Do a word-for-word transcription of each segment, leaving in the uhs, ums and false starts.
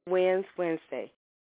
Wins Wednesday.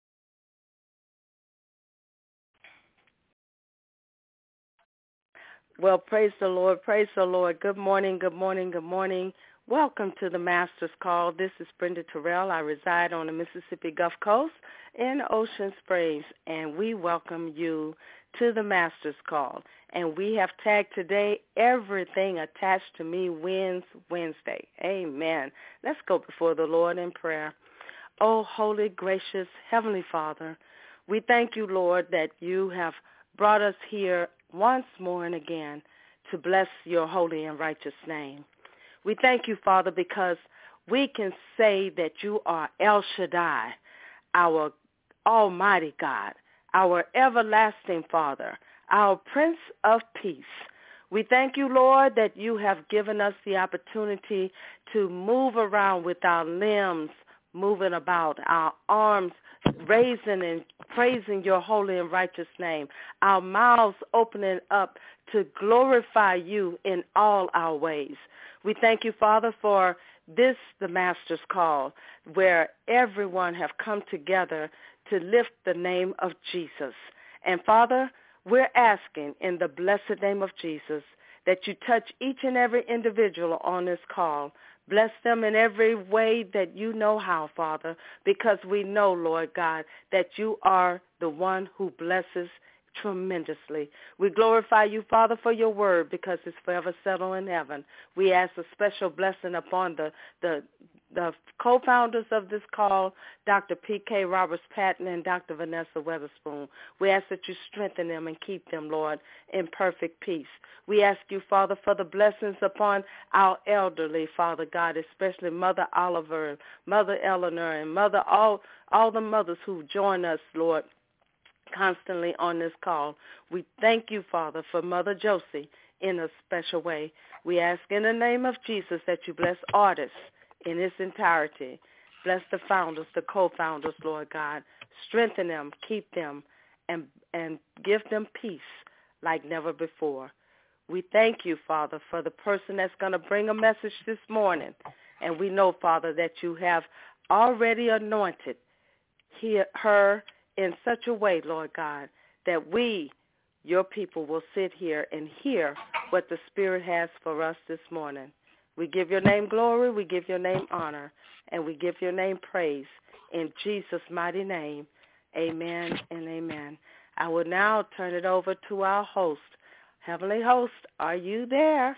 Well, praise the Lord, praise the Lord. Good morning, good morning, good morning. Welcome to the Master's Call. This is Brenda Terrell. I reside on the Mississippi Gulf Coast in Ocean Springs, and we welcome you to the Master's Call. And we have tagged today, Everything Attached to Me Wins Wednesday. Amen. Let's go before the Lord in prayer. Oh, holy, gracious, Heavenly Father, we thank you, Lord, that you have brought us here once more and again to bless your holy and righteous name. We thank you, Father, because we can say that you are El Shaddai, our almighty God, our everlasting Father, our Prince of Peace. We thank you, Lord, that you have given us the opportunity to move around with our limbs, moving about, our arms raising and praising your holy and righteous name, our mouths opening up to glorify you in all our ways. We thank you, Father, for this, the Master's Call, where everyone have come together to lift the name of Jesus. And, Father, we're asking in the blessed name of Jesus that you touch each and every individual on this call. Bless them in every way that you know how, Father, because we know, Lord God, that you are the one who blesses tremendously. We glorify you, Father, for your word because it's forever settled in heaven. We ask a special blessing upon the, the, the co-founders of this call, Doctor P K. Roberts-Patton and Doctor Vanessa Weatherspoon. We ask that you strengthen them and keep them, Lord, in perfect peace. We ask you, Father, for the blessings upon our elderly, Father God, especially Mother Oliver, Mother Eleanor, and Mother all all the mothers who join us, Lord, constantly on this call. We thank you, Father, for Mother Josie in a special way. We ask in the name of Jesus that you bless artists in its entirety. Bless the founders, the co-founders, Lord God. Strengthen them, keep them, and and give them peace like never before. We thank you, Father, for the person that's going to bring a message this morning. And we know, Father, that you have already anointed he, her in such a way, Lord God, that we, your people, will sit here and hear what the Spirit has for us this morning. We give your name glory, we give your name honor, and we give your name praise. In Jesus' mighty name, amen and amen. I will now turn it over to our host. Heavenly Host, are you there?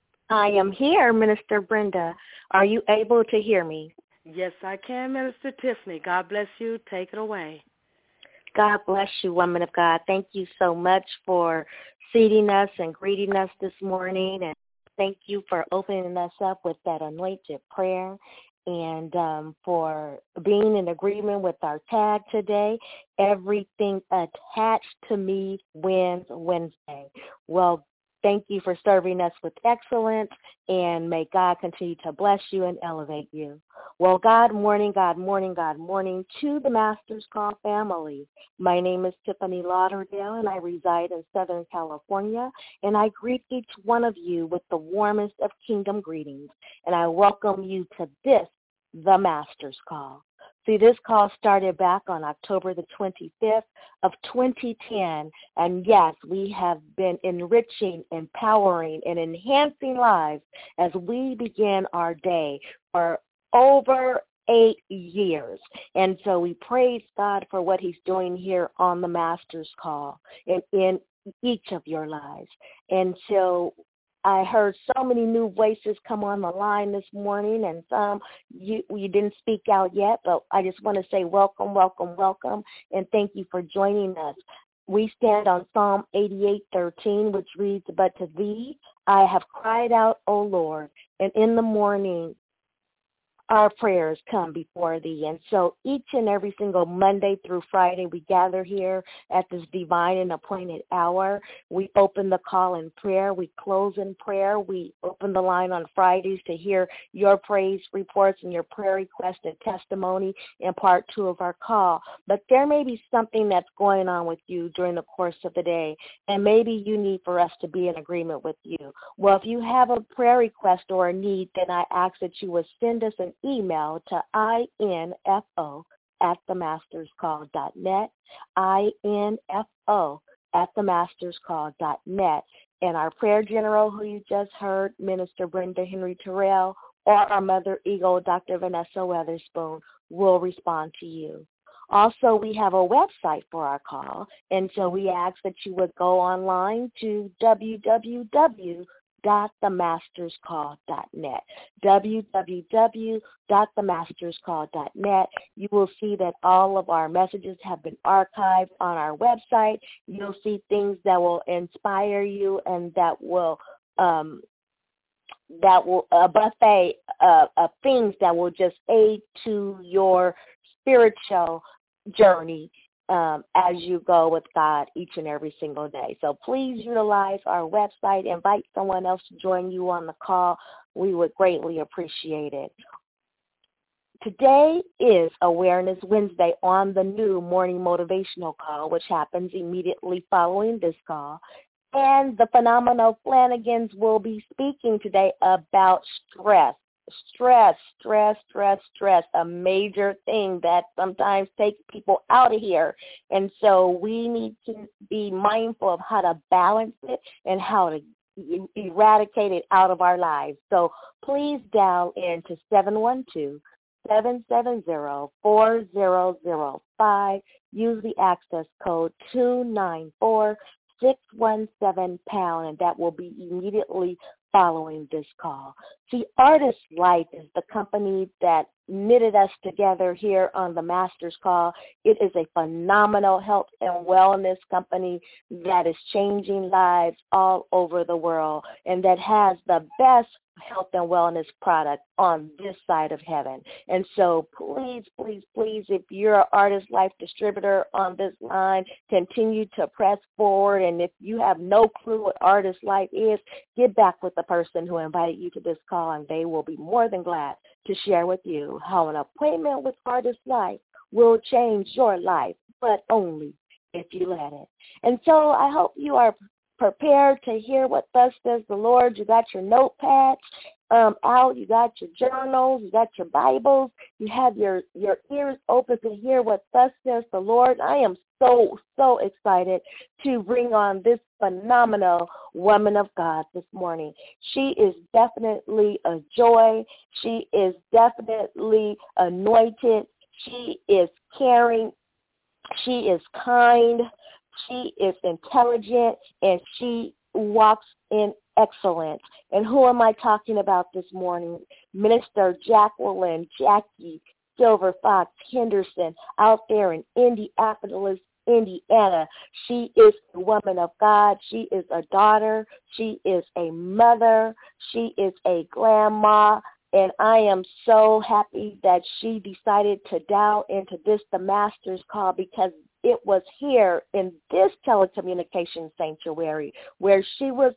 I am here, Minister Brenda. Are you able to hear me? Yes, I can, Minister Tiffany. God bless you. Take it away. God bless you, woman of God. Thank you so much for seating us and greeting us this morning. And thank you for opening us up with that anointed prayer and um, for being in agreement with our tag today. Everything attached to me wins Wednesday. Well, thank you for serving us with excellence, and may God continue to bless you and elevate you. Well, God morning, God morning, God morning to the Master's Call family. My name is Tiffany Lauderdale, and I reside in Southern California, and I greet each one of you with the warmest of kingdom greetings, and I welcome you to this, the Master's Call. See, this call started back on October the twenty-fifth of twenty ten, and yes, we have been enriching, empowering, and enhancing lives as we begin our day for over eight years. And so we praise God for what he's doing here on the Master's Call and in each of your lives. And so I heard so many new voices come on the line this morning, and some you, you didn't speak out yet, but I just want to say welcome, welcome, welcome, and thank you for joining us. We stand on Psalm eighty-eight thirteen, which reads, "But to thee I have cried out, O Lord, and in the morning our prayers come before thee." And so each and every single Monday through Friday, we gather here at this divine and appointed hour. We open the call in prayer. We close in prayer. We open the line on Fridays to hear your praise reports and your prayer request and testimony in part two of our call. But there may be something that's going on with you during the course of the day, and maybe you need for us to be in agreement with you. Well, if you have a prayer request or a need, then I ask that you would send us an email to info at the masters call dot net, I N F O at the masters call dot net. And our prayer general, who you just heard, Minister Brenda Henry Terrell, or our Mother Eagle, Doctor Vanessa Weatherspoon, will respond to you. Also, we have a website for our call, and so we ask that you would go online to w w w dot the masters call dot net, w w w dot the masters call dot net. You will see that all of our messages have been archived on our website. You'll see things that will inspire you and that will um, that will a buffet uh, of things that will just aid to your spiritual journey um, as you go with God each and every single day. So please utilize our website. Invite someone else to join you on the call. We would greatly appreciate it. Today is Awareness Wednesday on the new morning motivational call, which happens immediately following this call. And the phenomenal Flanagans will be speaking today about stress. Stress, stress, stress, stress, a major thing that sometimes takes people out of here. And so we need to be mindful of how to balance it and how to eradicate it out of our lives. So please dial in to seven one two, seven seven zero, four zero zero five. Use the access code two nine four, six one seven pound, and that will be immediately following this call. See, Artist Life is the company that knitted us together here on the Masters Call. It is a phenomenal health and wellness company that is changing lives all over the world and that has the best health and wellness product on this side of heaven. And so please, please, please, if you're an Artist Life distributor on this line, continue to press forward. And if you have no clue what Artist Life is, get back with the person who invited you to this call, and they will be more than glad to share with you how an appointment with Artist Life will change your life, but only if you let it. And so I hope you are prepared to hear what thus says the Lord. You got your notepads um, out. You got your journals. You got your Bibles. You have your, your ears open to hear what thus says the Lord. I am so, so excited to bring on this phenomenal woman of God this morning. She is definitely a joy. She is definitely anointed. She is caring. She is kind. She is intelligent, and she walks in excellence. And who am I talking about this morning? Minister Jacqueline, Jackie Silver Fox Henderson out there in Indianapolis, Indiana. She is a woman of God. She is a daughter. She is a mother. She is a grandma. And I am so happy that she decided to dial into this, the Master's Call, because it was here in this telecommunications sanctuary where she was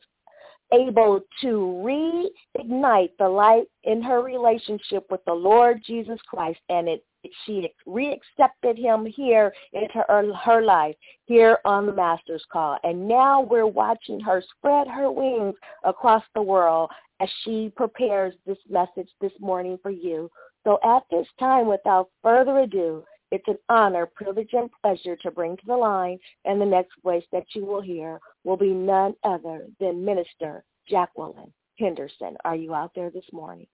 able to reignite the light in her relationship with the Lord Jesus Christ, and it she reaccepted him here into her, her life here on the Master's Call. And now we're watching her spread her wings across the world as she prepares this message this morning for you. So at this time, without further ado, it's an honor, privilege, and pleasure to bring to the line, and the next voice that you will hear will be none other than Minister Jacqueline Henderson. Are you out there this morning?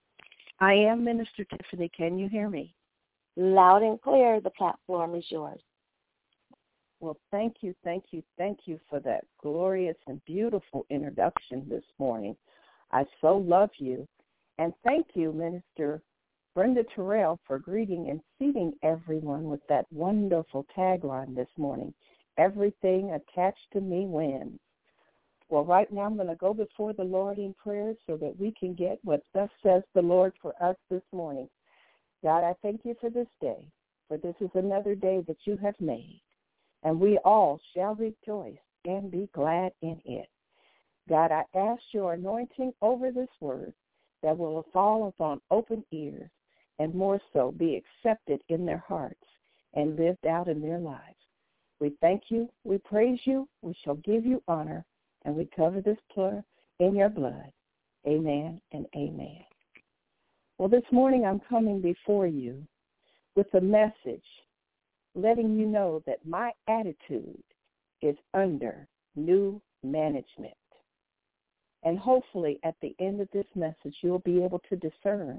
I am, Minister Tiffany. Can you hear me? Loud and clear. The platform is yours. Well, thank you, thank you, thank you for that glorious and beautiful introduction this morning. I so love you. And thank you, Minister Brenda Terrell, for greeting and seating everyone with that wonderful tagline this morning, everything attached to me wins. Well, right now I'm going to go before the Lord in prayer so that we can get what thus says the Lord for us this morning. God, I thank you for this day, for this is another day that you have made, and we all shall rejoice and be glad in it. God, I ask your anointing over this word that will fall upon open ears, and more so be accepted in their hearts and lived out in their lives. We thank you, we praise you, we shall give you honor, and we cover this prayer in your blood. Amen and amen. Well, this morning I'm coming before you with a message letting you know that my attitude is under new management. And hopefully at the end of this message, you'll be able to discern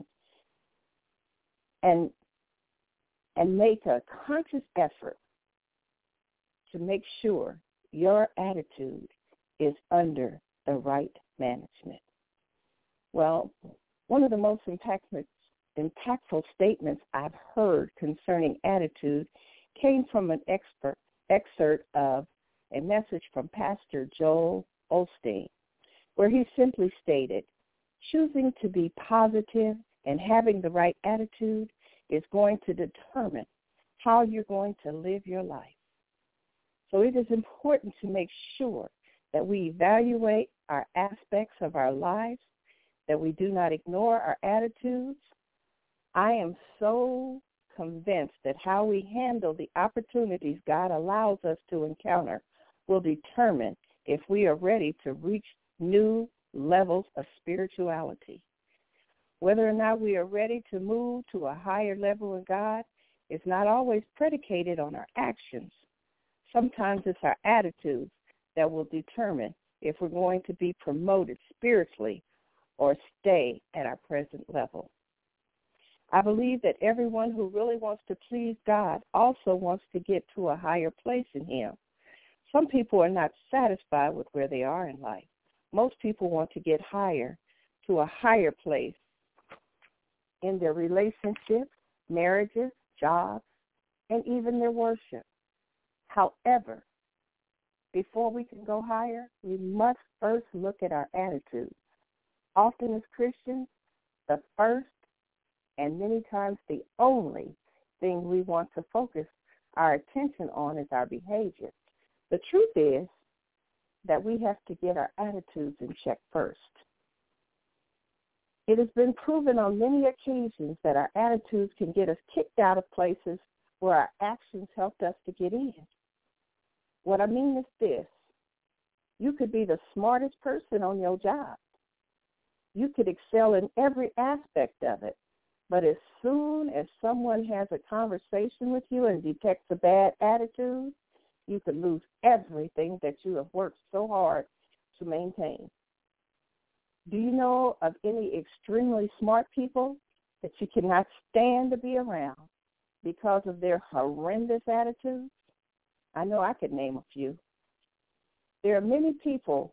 and, and make a conscious effort to make sure your attitude is under the right management. Well, one of the most impactful, impactful statements I've heard concerning attitude came from an expert, excerpt of a message from Pastor Joel Osteen, where he simply stated, choosing to be positive and having the right attitude is going to determine how you're going to live your life. So it is important to make sure that we evaluate our aspects of our lives, that we do not ignore our attitudes. I am so convinced that how we handle the opportunities God allows us to encounter will determine if we are ready to reach new levels of spirituality. Whether or not we are ready to move to a higher level in God is not always predicated on our actions. Sometimes it's our attitudes that will determine if we're going to be promoted spiritually or stay at our present level. I believe that everyone who really wants to please God also wants to get to a higher place in Him. Some people are not satisfied with where they are in life. Most people want to get higher, to a higher place in their relationships, marriages, jobs, and even their worship. However, before we can go higher, we must first look at our attitudes. Often as Christians, the first and many times the only thing we want to focus our attention on is our behavior. The truth is that we have to get our attitudes in check first. It has been proven on many occasions that our attitudes can get us kicked out of places where our actions helped us to get in. What I mean is this: you could be the smartest person on your job. You could excel in every aspect of it, but as soon as someone has a conversation with you and detects a bad attitude, you could lose everything that you have worked so hard to maintain. Do you know of any extremely smart people that you cannot stand to be around because of their horrendous attitudes? I know I could name a few. There are many people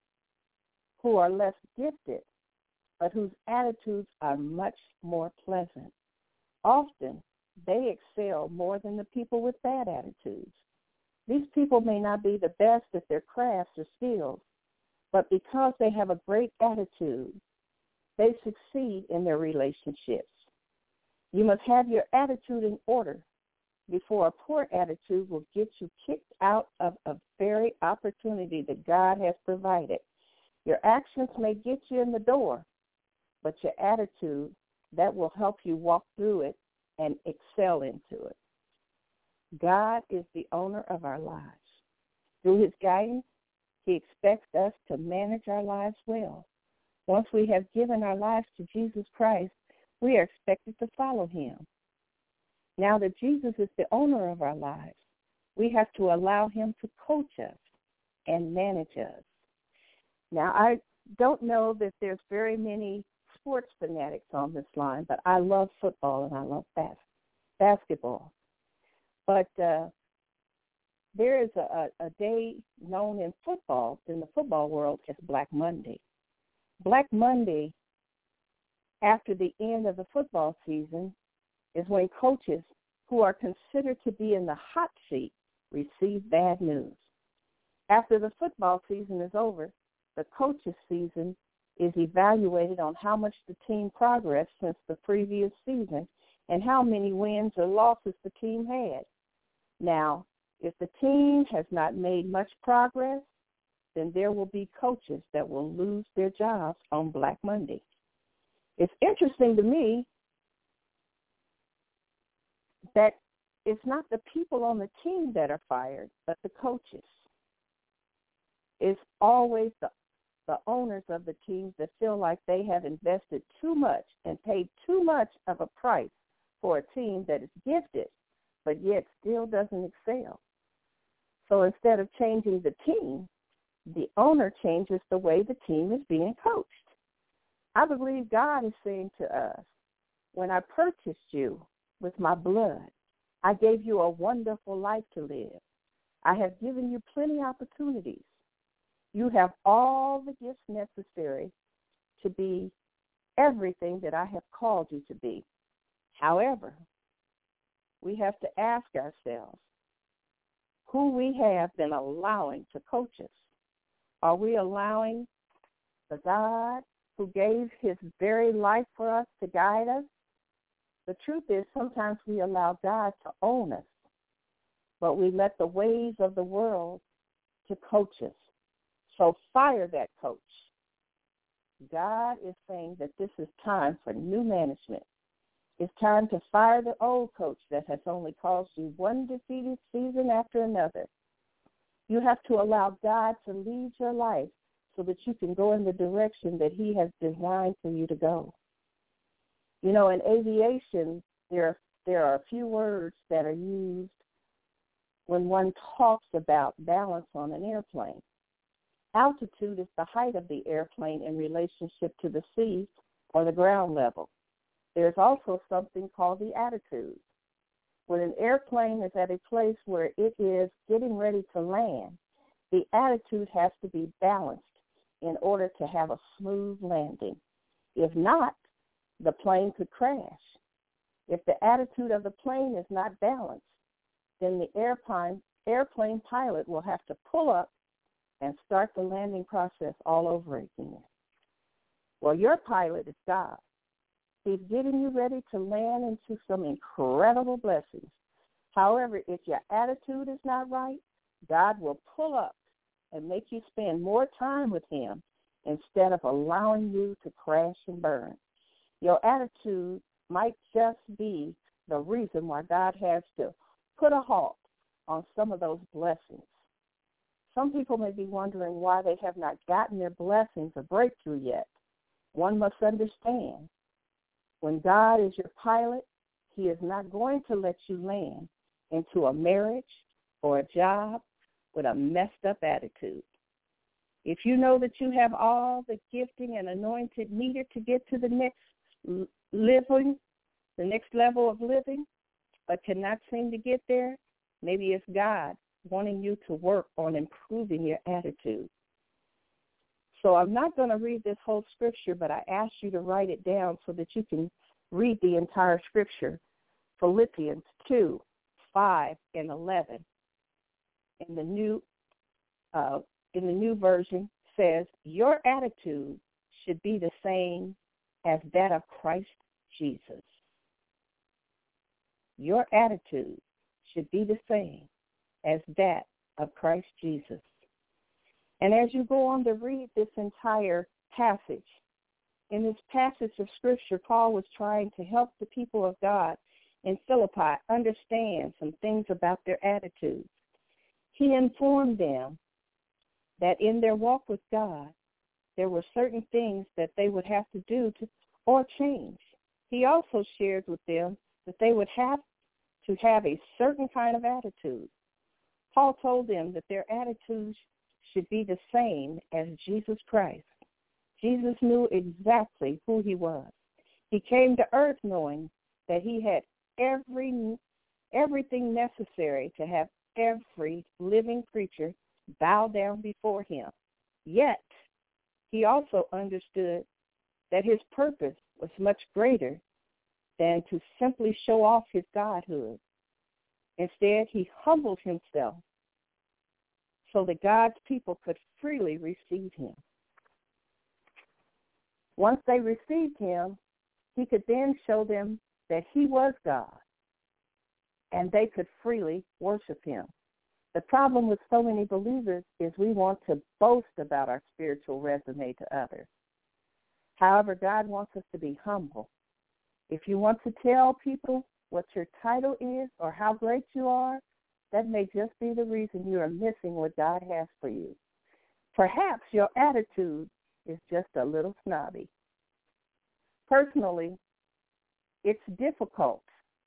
who are less gifted, but whose attitudes are much more pleasant. Often, they excel more than the people with bad attitudes. These people may not be the best at their crafts or skills, but because they have a great attitude, they succeed in their relationships. You must have your attitude in order before a poor attitude will get you kicked out of a very opportunity that God has provided. Your actions may get you in the door, but your attitude, that will help you walk through it and excel into it. God is the owner of our lives. Through His guidance, He expects us to manage our lives well. Once we have given our lives to Jesus Christ, we are expected to follow Him. Now that Jesus is the owner of our lives, we have to allow Him to coach us and manage us. Now, I don't know that there's very many sports fanatics on this line, but I love football and I love bas- basketball. But uh, there is a, a day known in football, in the football world, as Black Monday. Black Monday, after the end of the football season, is when coaches who are considered to be in the hot seat receive bad news. After the football season is over, the coaches' season is evaluated on how much the team progressed since the previous season and how many wins or losses the team had. Now, if the team has not made much progress, then there will be coaches that will lose their jobs on Black Monday. It's interesting to me that it's not the people on the team that are fired, but the coaches. It's always the, the owners of the teams that feel like they have invested too much and paid too much of a price for a team that is gifted, but yet still doesn't excel. So instead of changing the team, the owner changes the way the team is being coached. I believe God is saying to us, when I purchased you with my blood, I gave you a wonderful life to live. I have given you plenty of opportunities. You have all the gifts necessary to be everything that I have called you to be. However, we have to ask ourselves, who we have been allowing to coach us. Are we allowing the God who gave his very life for us to guide us? The truth is, sometimes we allow God to own us, but we let the ways of the world to coach us. So fire that coach. God is saying that this is time for new management. It's time to fire the old coach that has only caused you one defeated season after another. You have to allow God to lead your life so that you can go in the direction that he has designed for you to go. You know, in aviation, there are, there are a few words that are used when one talks about balance on an airplane. Altitude is the height of the airplane in relationship to the sea or the ground level. There's also something called the attitude. When an airplane is at a place where it is getting ready to land, the attitude has to be balanced in order to have a smooth landing. If not, the plane could crash. If the attitude of the plane is not balanced, then the airplane, airplane pilot will have to pull up and start the landing process all over again. Well, your pilot is God. He's getting you ready to land into some incredible blessings. However, if your attitude is not right, God will pull up and make you spend more time with him instead of allowing you to crash and burn. Your attitude might just be the reason why God has to put a halt on some of those blessings. Some people may be wondering why they have not gotten their blessings or breakthrough yet. One must understand, when God is your pilot, he is not going to let you land into a marriage or a job with a messed up attitude. If you know that you have all the gifting and anointed needed to get to the next living, the next level of living, but cannot seem to get there, maybe it's God wanting you to work on improving your attitude. So I'm not going to read this whole scripture, but I ask you to write it down so that you can read the entire scripture. Philippians two, five, and eleven. In the new, uh, in the new version says, your attitude should be the same as that of Christ Jesus. Your attitude should be the same as that of Christ Jesus. And as you go on to read this entire passage, in this passage of Scripture, Paul was trying to help the people of God in Philippi understand some things about their attitudes. He informed them that in their walk with God, there were certain things that they would have to do to or change. He also shared with them that they would have to have a certain kind of attitude. Paul told them that their attitudes should be the same as Jesus Christ. Jesus knew exactly who he was. He came to earth knowing that he had every everything necessary to have every living creature bow down before him. Yet, he also understood that his purpose was much greater than to simply show off his godhood. Instead, he humbled himself so that God's people could freely receive him. Once they received him, he could then show them that he was God, and they could freely worship him. The problem with so many believers is we want to boast about our spiritual resume to others. However, God wants us to be humble. If you want to tell people what your title is or how great you are, that may just be the reason you are missing what God has for you. Perhaps your attitude is just a little snobby. Personally, it's difficult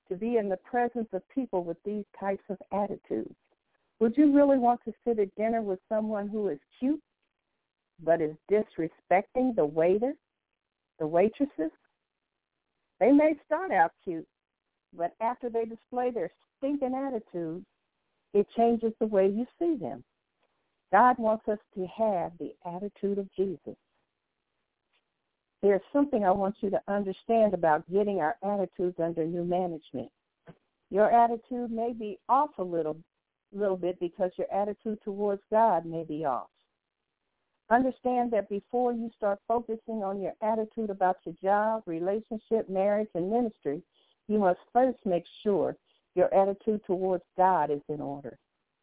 to be in the presence of people with these types of attitudes? Would you really want to sit at dinner with someone who is cute but is disrespecting the waiter, the waitresses? They may start out cute, but after they display their stinking attitudes, it changes the way you see them. God wants us to have the attitude of Jesus. There's something I want you to understand about getting our attitudes under new management. Your attitude may be off a little, little bit because your attitude towards God may be off. Understand that before you start focusing on your attitude about your job, relationship, marriage, and ministry, you must first make sure your attitude towards God is in order.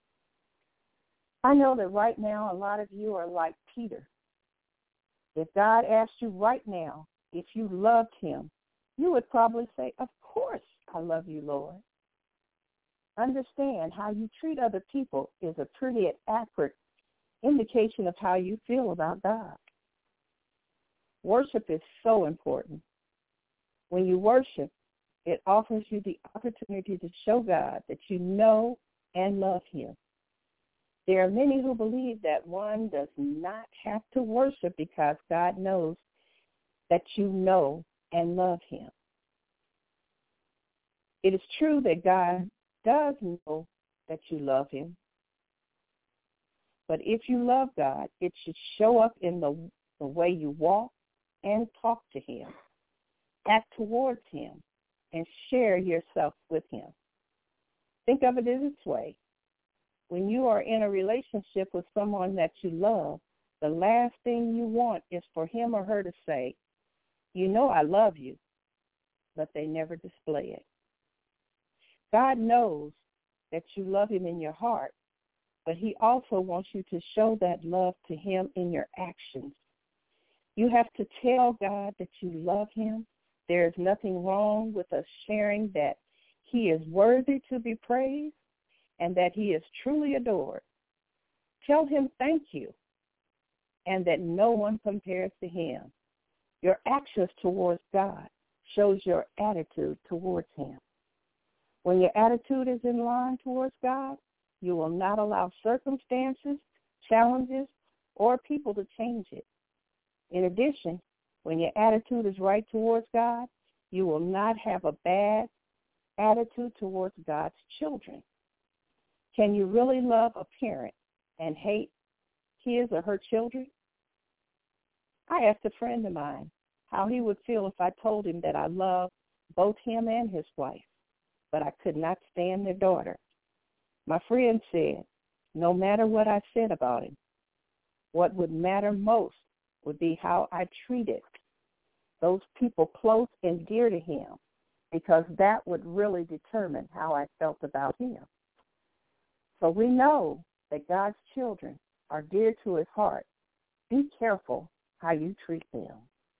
I know that right now a lot of you are like Peter. If God asked you right now if you loved him, you would probably say, of course I love you, Lord. Understand how you treat other people is a pretty accurate indication of how you feel about God. Worship is so important. When you worship, it offers you the opportunity to show God that you know and love him. There are many who believe that one does not have to worship because God knows that you know and love him. It is true that God does know that you love him. But if you love God, it should show up in the, the way you walk and talk to him, act towards him, and share yourself with him. Think of it this way. When you are in a relationship with someone that you love, the last thing you want is for him or her to say, you know I love you, but they never display it. God knows that you love him in your heart, but he also wants you to show that love to him in your actions. You have to tell God that you love him. There is nothing wrong with us sharing that he is worthy to be praised and that he is truly adored. Tell him thank you and that no one compares to him. Your actions towards God shows your attitude towards him. When your attitude is in line towards God, you will not allow circumstances, challenges, or people to change it. In addition, when your attitude is right towards God, you will not have a bad attitude towards God's children. Can you really love a parent and hate his or her children? I asked a friend of mine how he would feel if I told him that I loved both him and his wife, but I could not stand their daughter. My friend said, no matter what I said about him, what would matter most would be how I treated those people close and dear to him, because that would really determine how I felt about him. So we know that God's children are dear to his heart. Be careful how you treat them.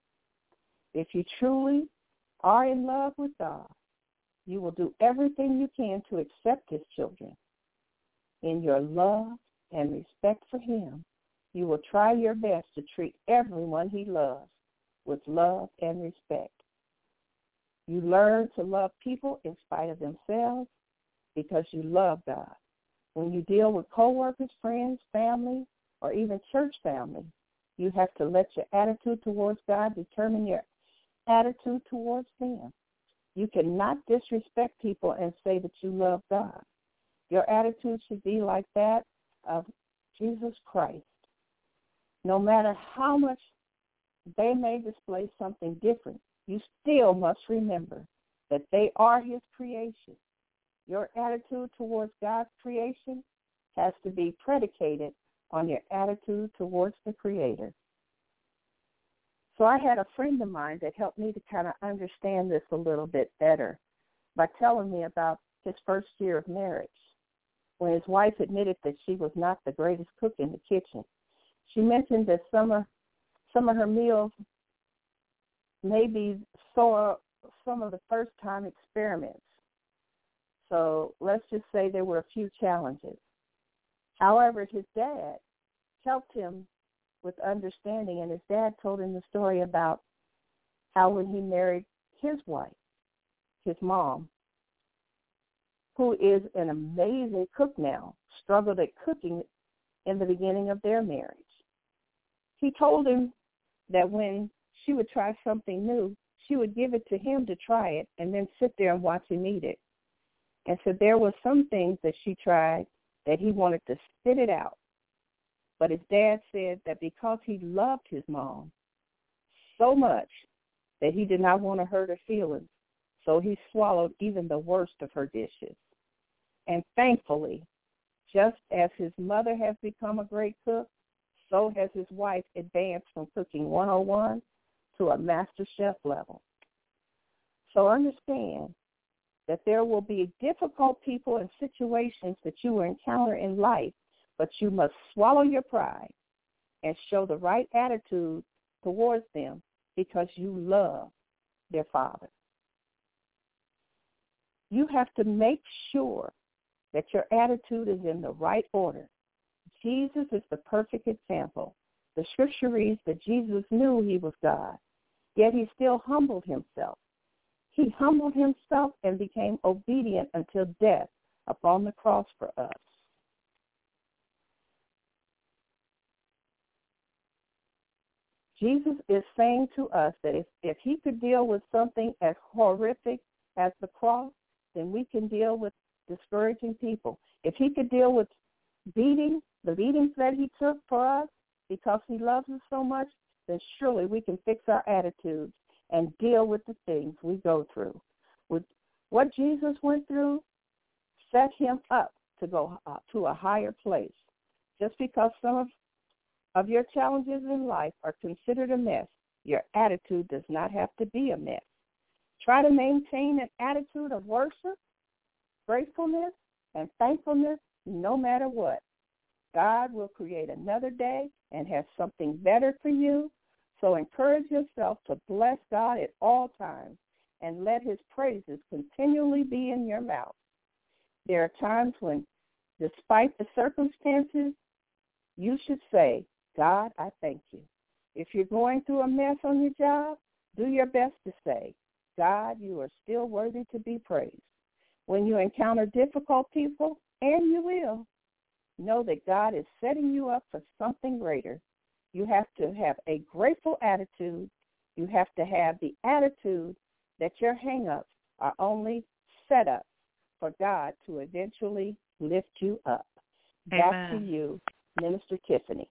If you truly are in love with God, you will do everything you can to accept his children. In your love and respect for him, you will try your best to treat everyone he loves with love and respect. You learn to love people in spite of themselves because you love God. When you deal with coworkers, friends, family, or even church family, you have to let your attitude towards God determine your attitude towards them. You cannot disrespect people and say that you love God. Your attitude should be like that of Jesus Christ. No matter how much they may display something different, you still must remember that they are his creation. Your attitude towards God's creation has to be predicated on your attitude towards the Creator. So I had a friend of mine that helped me to kind of understand this a little bit better by telling me about his first year of marriage, when his wife admitted that she was not the greatest cook in the kitchen. She mentioned that some of, some of her meals maybe saw some of the first-time experiments. So let's just say there were a few challenges. However, his dad helped him with understanding, and his dad told him the story about how when he married his wife, his mom, who is an amazing cook now, struggled at cooking in the beginning of their marriage. He told him that when she would try something new, she would give it to him to try it and then sit there and watch him eat it. And so there were some things that she tried that he wanted to spit it out. But his dad said that because he loved his mom so much that he did not want to hurt her feelings, so he swallowed even the worst of her dishes. And thankfully, just as his mother has become a great cook, so has his wife advanced from cooking one oh one to a master chef level. So understand that there will be difficult people and situations that you will encounter in life, but you must swallow your pride and show the right attitude towards them because you love their father. You have to make sure that your attitude is in the right order. Jesus is the perfect example. The scripture reads that Jesus knew he was God, yet he still humbled himself. He humbled himself and became obedient until death upon the cross for us. Jesus is saying to us that if, if he could deal with something as horrific as the cross, then we can deal with discouraging people. If he could deal with beating, the beatings that he took for us because he loves us so much, then surely we can fix our attitudes and deal with the things we go through. With what Jesus went through, set him up to go uh, to a higher place. Just because some of, of your challenges in life are considered a mess, your attitude does not have to be a mess. Try to maintain an attitude of worship, gratefulness, and thankfulness no matter what. God will create another day and has something better for you. So encourage yourself to bless God at all times and let his praises continually be in your mouth. There are times when, despite the circumstances, you should say, God, I thank you. If you're going through a mess on your job, do your best to say, God, you are still worthy to be praised. When you encounter difficult people, and you will, know that God is setting you up for something greater. You have to have a grateful attitude. You have to have the attitude that your hang-ups are only set up for God to eventually lift you up. Back Amen. to you, Minister Tiffany.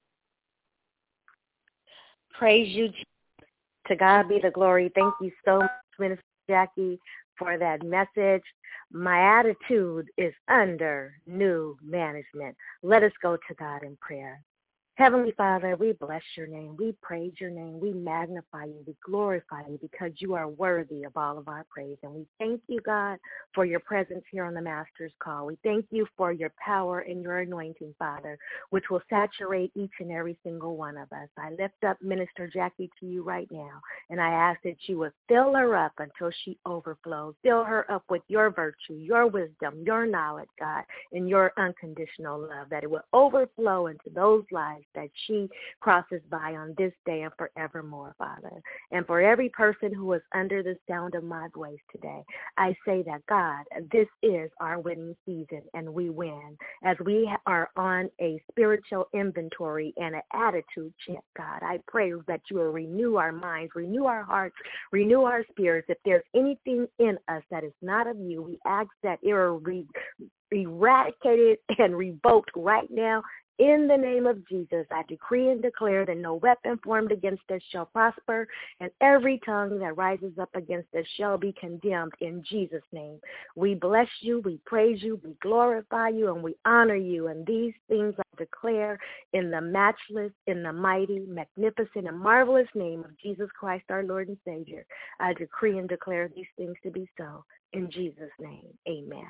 Praise you, Jesus. To God be the glory. Thank you so much, Minister Jackie, for that message. My attitude is under new management. Let us go to God in prayer. Heavenly Father, we bless your name. We praise your name. We magnify you. We glorify you because you are worthy of all of our praise. And we thank you, God, for your presence here on the Master's Call. We thank you for your power and your anointing, Father, which will saturate each and every single one of us. I lift up Minister Jackie to you right now, and I ask that you would fill her up until she overflows. Fill her up with your virtue, your wisdom, your knowledge, God, and your unconditional love, that it will overflow into those lives that she crosses by on this day and forevermore, Father. And for every person who is under the sound of my voice today, I say that, God, this is our winning season, and we win. As we are on a spiritual inventory and an attitude check, God, I pray that you will renew our minds, renew our hearts, renew our spirits. If there's anything in us that is not of you, we ask that it will be eradicated and revoked right now. In the name of Jesus, I decree and declare that no weapon formed against us shall prosper, and every tongue that rises up against us shall be condemned in Jesus' name. We bless you, we praise you, we glorify you, and we honor you. And these things I declare in the matchless, in the mighty, magnificent, and marvelous name of Jesus Christ, our Lord and Savior. I decree and declare these things to be so. In Jesus' name, amen.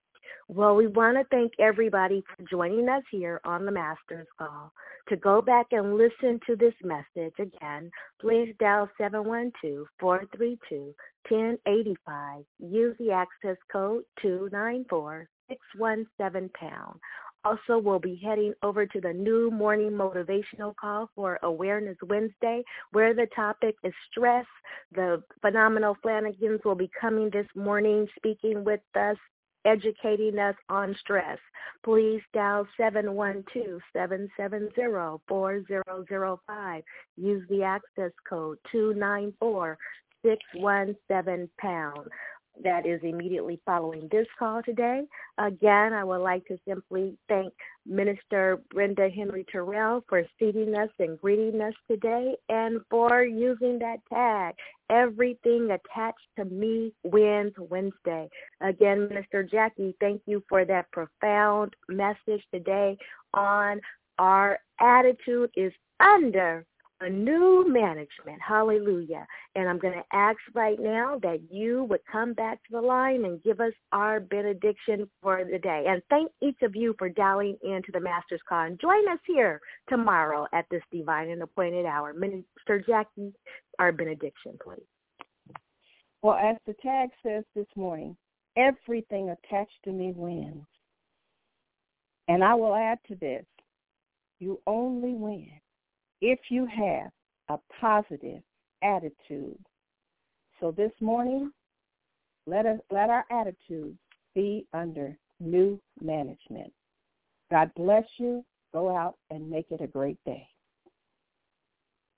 Well, we want to thank everybody for joining us here on the Master's Call. To go back and listen to this message again, please dial seven one two, four three two, one zero eight five. Use the access code two nine four, six one seven pound. Also, we'll be heading over to the new morning motivational call for Awareness Wednesday, where the topic is stress. The phenomenal Flanagans will be coming this morning speaking with us educating us on stress. Please dial seven one two, seven seven zero, four zero zero five. Use the access code two nine four, six one seven pound. That is immediately following this call today. Again, I would like to simply thank Minister Brenda Henry Terrell for seating us and greeting us today and for using that tag, Everything Attached to Me Wins Wednesday. Again, Minister Jackie, thank you for that profound message today on our attitude is under a new management. Hallelujah. And I'm going to ask right now that you would come back to the line and give us our benediction for the day. And thank each of you for dialing into the Master's Call. And join us here tomorrow at this divine and appointed hour. Minister Jackie, our benediction, please. Well, as the tag says this morning, everything attached to me wins. And I will add to this, you only win if you have a positive attitude. So this morning, let us let our attitude be under new management. God bless you. Go out and make it a great day.